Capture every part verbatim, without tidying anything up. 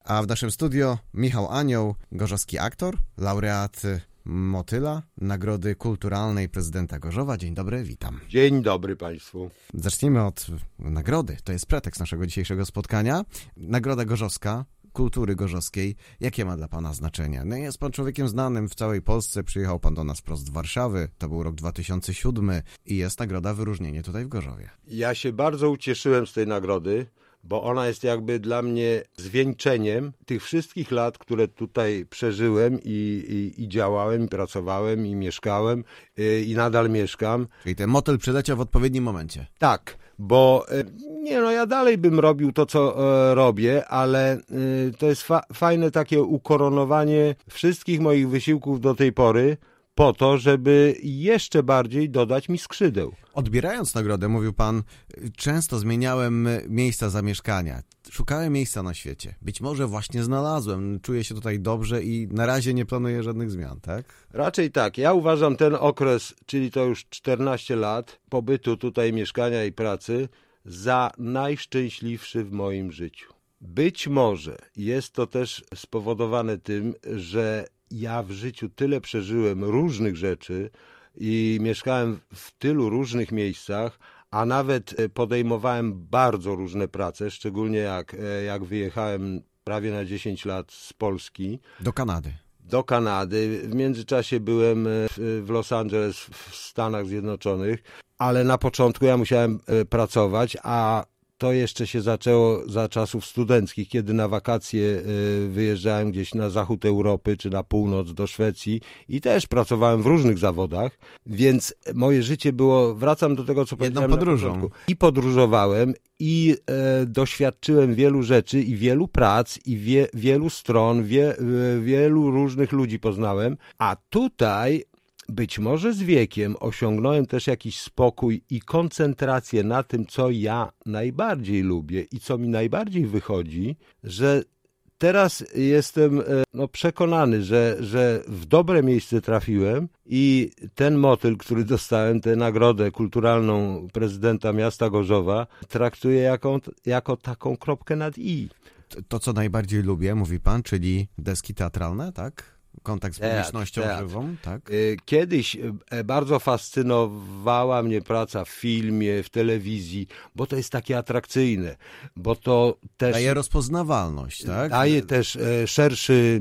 A w naszym studio Michał Anioł, gorzowski aktor, laureat Motyla, Nagrody Kulturalnej Prezydenta Gorzowa. Dzień dobry, witam. Dzień dobry Państwu. Zacznijmy od nagrody. To jest pretekst naszego dzisiejszego spotkania. Nagroda Gorzowska, kultury gorzowskiej. Jakie ma dla Pana znaczenie? No jest Pan człowiekiem znanym w całej Polsce. Przyjechał Pan do nas wprost z Warszawy. To był rok dwa tysiące siódmy i jest nagroda wyróżnienie tutaj w Gorzowie. Ja się bardzo ucieszyłem z tej nagrody, bo ona jest jakby dla mnie zwieńczeniem tych wszystkich lat, które tutaj przeżyłem i, i, i działałem, i pracowałem, i mieszkałem, i, i nadal mieszkam. Czyli ten motyl przyleciał w odpowiednim momencie. Tak, bo nie no, ja dalej bym robił to, co e, robię, ale e, to jest fa- fajne takie ukoronowanie wszystkich moich wysiłków do tej pory, po to, żeby jeszcze bardziej dodać mi skrzydeł. Odbierając nagrodę, mówił Pan, często zmieniałem miejsca zamieszkania. Szukałem miejsca na świecie. Być może właśnie znalazłem. Czuję się tutaj dobrze i na razie nie planuję żadnych zmian, tak? Raczej tak. Ja uważam ten okres, czyli to już czternaście lat pobytu tutaj, mieszkania i pracy, za najszczęśliwszy w moim życiu. Być może jest to też spowodowane tym, że ja w życiu tyle przeżyłem różnych rzeczy i mieszkałem w tylu różnych miejscach, a nawet podejmowałem bardzo różne prace, szczególnie jak, jak wyjechałem prawie na dziesięć lat z Polski. Do Kanady. Do Kanady. W międzyczasie byłem w Los Angeles w Stanach Zjednoczonych, ale na początku ja musiałem pracować, a to jeszcze się zaczęło za czasów studenckich, kiedy na wakacje wyjeżdżałem gdzieś na zachód Europy czy na północ do Szwecji i też pracowałem w różnych zawodach, więc moje życie było, wracam do tego, co powiedziałem na początku. I podróżowałem i e, doświadczyłem wielu rzeczy i wielu prac i wie, wielu stron, wie, wielu różnych ludzi poznałem, a tutaj być może z wiekiem osiągnąłem też jakiś spokój i koncentrację na tym, co ja najbardziej lubię i co mi najbardziej wychodzi, że teraz jestem no, przekonany, że, że w dobre miejsce trafiłem i ten motyl, który dostałem, tę nagrodę kulturalną prezydenta miasta Gorzowa, traktuję jako, jako taką kropkę nad i. To, to, co najbardziej lubię, mówi Pan, czyli deski teatralne, tak? Kontakt z publicznością teatr, żywą, tak? Kiedyś bardzo fascynowała mnie praca w filmie, w telewizji, bo to jest takie atrakcyjne, bo to też daje rozpoznawalność, tak? Daje też szerszy,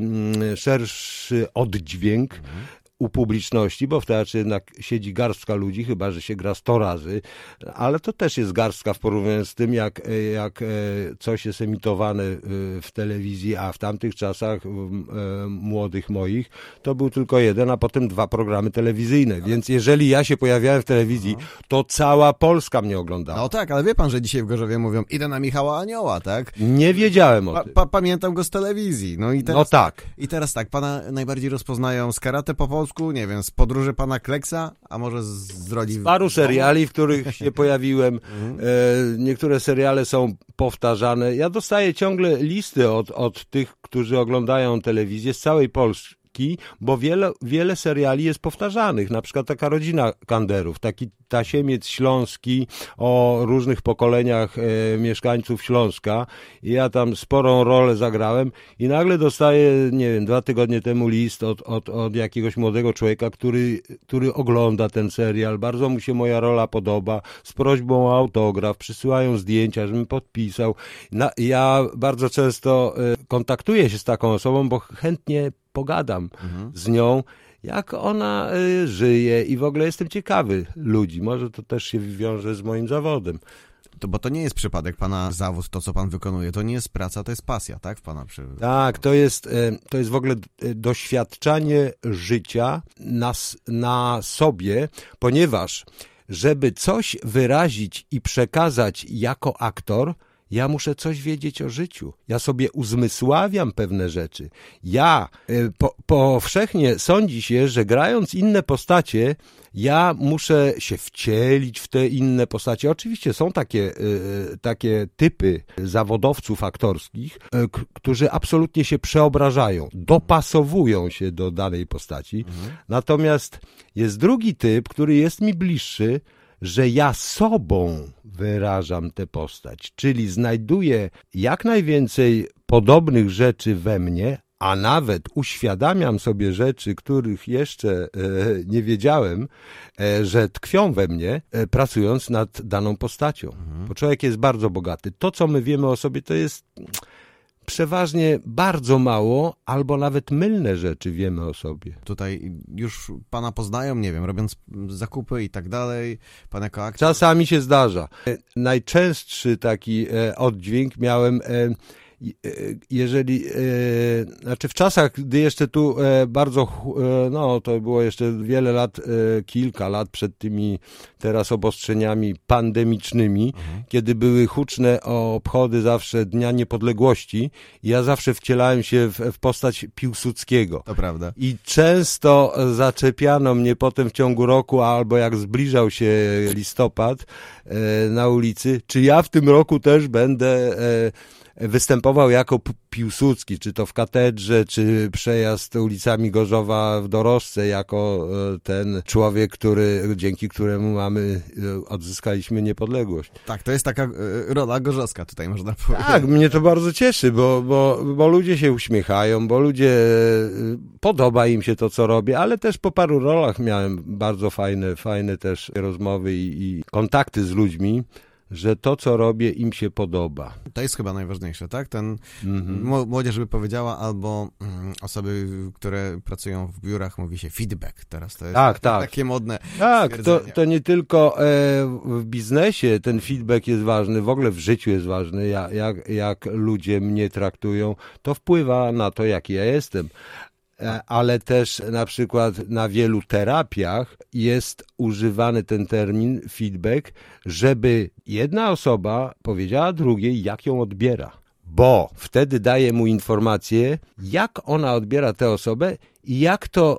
szerszy oddźwięk mhm. u publiczności, bo w teatrze jednak siedzi garstka ludzi, chyba że się gra sto razy, ale to też jest garstka w porównaniu z tym, jak, jak coś jest emitowane w telewizji, a w tamtych czasach młodych moich to był tylko jeden, a potem dwa programy telewizyjne, więc jeżeli ja się pojawiałem w telewizji, to cała Polska mnie oglądała. No tak, ale wie Pan, że dzisiaj w Gorzowie mówią, idę na Michała Anioła, tak? Nie wiedziałem o pa, tym. Pa, pamiętam go z telewizji. No i teraz, no tak. I teraz tak, Pana najbardziej rozpoznają z Karate po polsku, nie wiem, z Podróży Pana Kleksa, a może z, z roli... Z paru seriali, w których się pojawiłem. E, niektóre seriale są powtarzane. Ja dostaję ciągle listy od, od tych, którzy oglądają telewizję z całej Polski, bo wiele, wiele seriali jest powtarzanych. Na przykład taka Rodzina Kanderów, taki tasiemiec śląski o różnych pokoleniach e, mieszkańców Śląska. I ja tam sporą rolę zagrałem i nagle dostaję, nie wiem, dwa tygodnie temu list od, od, od jakiegoś młodego człowieka, który, który ogląda ten serial. Bardzo mu się moja rola podoba. Z prośbą o autograf. Przysyłają zdjęcia, żebym podpisał. Na, ja bardzo często e, kontaktuję się z taką osobą, bo chętnie pogadam mhm. z nią, jak ona y, żyje i w ogóle jestem ciekawy ludzi. Może to też się wiąże z moim zawodem. To, bo to nie jest przypadek, Pana zawód, to co Pan wykonuje, to nie jest praca, to jest pasja, tak? W Pana przy... Tak, to jest, to jest w ogóle doświadczanie życia na, na sobie, ponieważ żeby coś wyrazić i przekazać jako aktor, ja muszę coś wiedzieć o życiu. Ja sobie uzmysławiam pewne rzeczy. Ja, po, powszechnie sądzi się, że grając inne postacie, ja muszę się wcielić w te inne postacie. Oczywiście są takie, takie typy zawodowców aktorskich, którzy absolutnie się przeobrażają, dopasowują się do danej postaci. Mhm. Natomiast jest drugi typ, który jest mi bliższy, że ja sobą wyrażam tę postać, czyli znajduję jak najwięcej podobnych rzeczy we mnie, a nawet uświadamiam sobie rzeczy, których jeszcze e, nie wiedziałem, e, że tkwią we mnie, e, pracując nad daną postacią. Mhm. Bo człowiek jest bardzo bogaty. To, co my wiemy o sobie, to jest przeważnie bardzo mało, albo nawet mylne rzeczy wiemy o sobie. Tutaj już pana poznają, nie wiem, robiąc zakupy i tak dalej, pan jako aktor. Czasami się zdarza. E, najczęstszy taki e, oddźwięk miałem... E, Jeżeli, e, znaczy w czasach, gdy jeszcze tu e, bardzo, e, no to było jeszcze wiele lat, e, kilka lat przed tymi teraz obostrzeniami pandemicznymi, mhm. kiedy były huczne obchody zawsze Dnia Niepodległości, ja zawsze wcielałem się w, w postać Piłsudskiego. To prawda. I często zaczepiano mnie potem w ciągu roku, albo jak zbliżał się listopad e, na ulicy, czy ja w tym roku też będę e, występował jako Piłsudski, czy to w katedrze, czy przejazd ulicami Gorzowa w Dorożce, jako ten człowiek, który, dzięki któremu mamy, odzyskaliśmy niepodległość. Tak, to jest taka rola gorzowska tutaj, można powiedzieć. Tak, mnie to bardzo cieszy, bo, bo, bo ludzie się uśmiechają, bo ludzie, podoba im się to, co robię, ale też po paru rolach miałem bardzo fajne, fajne też rozmowy i, i kontakty z ludźmi, że to, co robię, im się podoba. To jest chyba najważniejsze, tak? Ten mm-hmm. młodzież by powiedziała, albo mm, osoby, które pracują w biurach, mówi się feedback. Teraz to jest tak, tak. takie modne Tak, to, to nie tylko e, w biznesie ten feedback jest ważny, w ogóle w życiu jest ważny, jak, jak, jak ludzie mnie traktują, to wpływa na to, jaki ja jestem. Ale też na przykład na wielu terapiach jest używany ten termin feedback, żeby jedna osoba powiedziała drugiej, jak ją odbiera. Bo wtedy daje mu informację, jak ona odbiera tę osobę i jak to,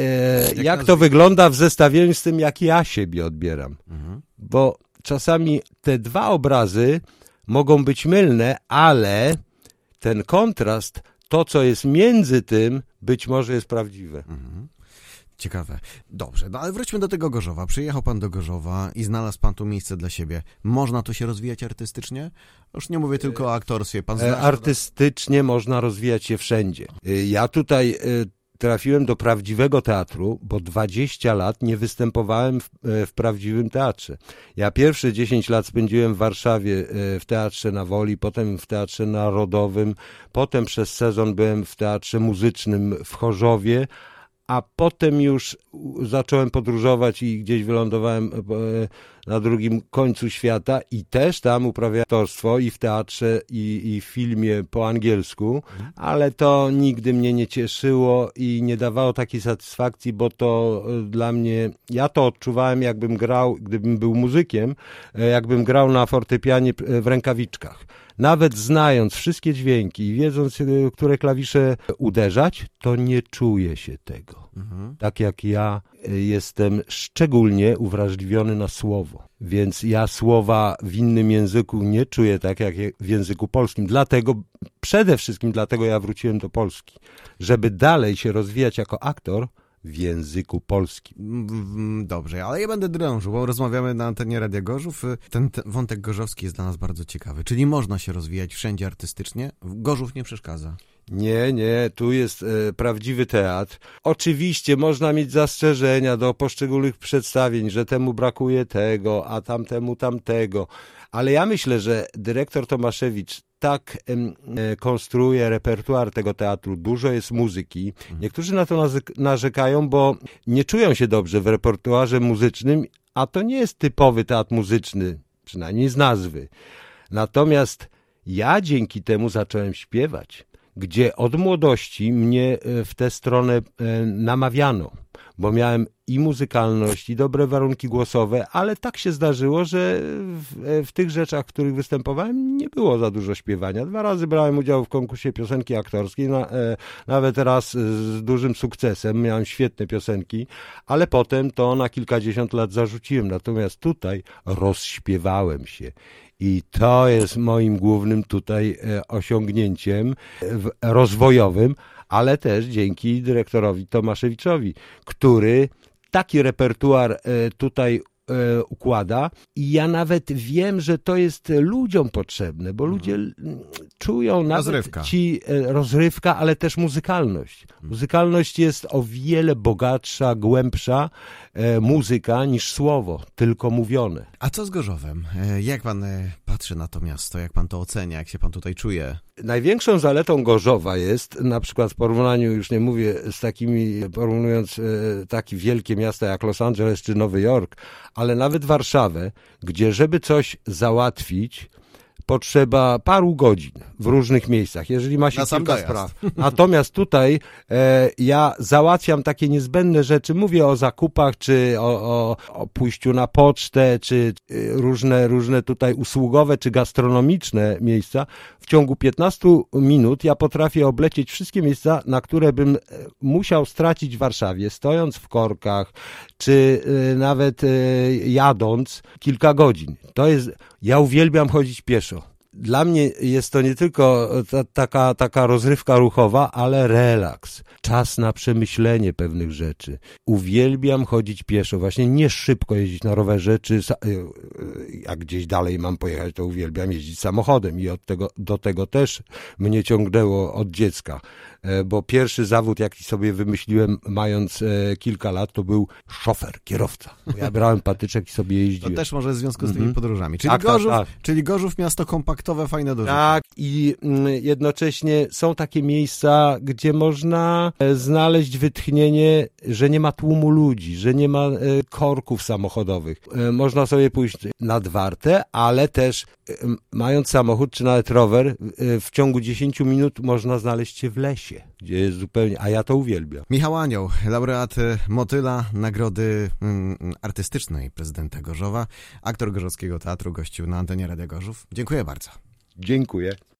e, jak, jak to wygląda w zestawieniu z tym, jak ja siebie odbieram. Mhm. Bo czasami te dwa obrazy mogą być mylne, ale ten kontrast, to, co jest między tym, być może jest prawdziwe. Mhm. Ciekawe. Dobrze, no ale wróćmy do tego Gorzowa. Przyjechał pan do Gorzowa i znalazł pan tu miejsce dla siebie. Można tu się rozwijać artystycznie? Już nie mówię tylko o aktorstwie. Pan zna... Artystycznie można rozwijać się wszędzie. Ja tutaj trafiłem do prawdziwego teatru, bo dwadzieścia lat nie występowałem w, w prawdziwym teatrze. Ja pierwsze dziesięć lat spędziłem w Warszawie w Teatrze na Woli, potem w Teatrze Narodowym, potem przez sezon byłem w Teatrze Muzycznym w Chorzowie, a potem już zacząłem podróżować i gdzieś wylądowałem na drugim końcu świata i też tam uprawiałem aktorstwo i w teatrze, i, i w filmie po angielsku, ale to nigdy mnie nie cieszyło i nie dawało takiej satysfakcji, bo to dla mnie, ja to odczuwałem, jakbym grał, gdybym był muzykiem, jakbym grał na fortepianie w rękawiczkach. Nawet znając wszystkie dźwięki i wiedząc, które klawisze uderzać, to nie czuję się tego. Mhm. Tak jak ja jestem szczególnie uwrażliwiony na słowo. Więc ja słowa w innym języku nie czuję tak jak w języku polskim. Dlatego, przede wszystkim dlatego ja wróciłem do Polski. Żeby dalej się rozwijać jako aktor w języku polskim. Dobrze, ale ja będę drążył, bo rozmawiamy na antenie Radia Gorzów. Ten, ten wątek gorzowski jest dla nas bardzo ciekawy. Czyli można się rozwijać wszędzie artystycznie? Gorzów nie przeszkadza. Nie, nie, tu jest e, prawdziwy teatr. Oczywiście można mieć zastrzeżenia do poszczególnych przedstawień, że temu brakuje tego, a tamtemu tamtego. Ale ja myślę, że dyrektor Tomaszewicz tak e, konstruuje repertuar tego teatru. Dużo jest muzyki. Niektórzy na to narzekają, bo nie czują się dobrze w repertuarze muzycznym, a to nie jest typowy teatr muzyczny, przynajmniej z nazwy. Natomiast ja dzięki temu zacząłem śpiewać, gdzie od młodości mnie w tę stronę namawiano, bo miałem i muzykalność, i dobre warunki głosowe, ale tak się zdarzyło, że w, w tych rzeczach, w których występowałem, nie było za dużo śpiewania. Dwa razy brałem udział w konkursie piosenki aktorskiej, na, e, nawet raz z dużym sukcesem, miałem świetne piosenki, ale potem to na kilkadziesiąt lat zarzuciłem. Natomiast tutaj rozśpiewałem się. I to jest moim głównym tutaj osiągnięciem rozwojowym, ale też dzięki dyrektorowi Tomaszewiczowi, który taki repertuar tutaj e, układa i ja nawet wiem, że to jest ludziom potrzebne, bo ludzie mm. czują nawet rozrywka. ci e, rozrywka, ale też muzykalność. Muzykalność jest o wiele bogatsza, głębsza e, muzyka niż słowo, tylko mówione. A co z Gorzowem? E, jak pan e, patrzy na to miasto? Jak pan to ocenia? Jak się pan tutaj czuje? Największą zaletą Gorzowa jest, na przykład w porównaniu, już nie mówię z takimi, porównując e, takie wielkie miasta jak Los Angeles czy Nowy Jork, ale nawet Warszawę, gdzie żeby coś załatwić, potrzeba paru godzin w różnych miejscach, jeżeli ma się Na sam kilka dojazd. spraw. Natomiast tutaj e, ja załatwiam takie niezbędne rzeczy, mówię o zakupach, czy o, o, o pójściu na pocztę, czy e, różne, różne tutaj usługowe, czy gastronomiczne miejsca. W ciągu piętnastu minut ja potrafię oblecieć wszystkie miejsca, na które bym e, musiał stracić w Warszawie, stojąc w korkach, czy e, nawet e, jadąc kilka godzin. To jest, ja uwielbiam chodzić pieszo. Dla mnie jest to nie tylko ta, taka, taka rozrywka ruchowa, ale relaks. Czas na przemyślenie pewnych rzeczy. Uwielbiam chodzić pieszo. Właśnie nie szybko jeździć na rowerze, czy jak gdzieś dalej mam pojechać, to uwielbiam jeździć samochodem i od tego, do tego też mnie ciągnęło od dziecka. Bo pierwszy zawód, jaki sobie wymyśliłem mając kilka lat, to był szofer, kierowca. Bo ja brałem patyczek i sobie jeździłem. To też może w związku z tymi Mhm. podróżami. Czyli, Tak, tak, Gorzów, tak. czyli Gorzów miasto kompaktowe, fajne do życia. Tak, i mm, jednocześnie są takie miejsca, gdzie można e, znaleźć wytchnienie, że nie ma tłumu ludzi, że nie ma e, korków samochodowych. E, można sobie pójść nad Wartę, ale też e, mając samochód czy nawet rower, e, w ciągu dziesięciu minut można znaleźć się w lesie, gdzie jest zupełnie, a ja to uwielbiam. Michał Anioł, laureat e, Motyla, nagrody mm, artystycznej prezydenta Gorzowa, aktor Gorzowskiego Teatru, gościł na antenie Radia Gorzów. Dziękuję bardzo. Dziękuję.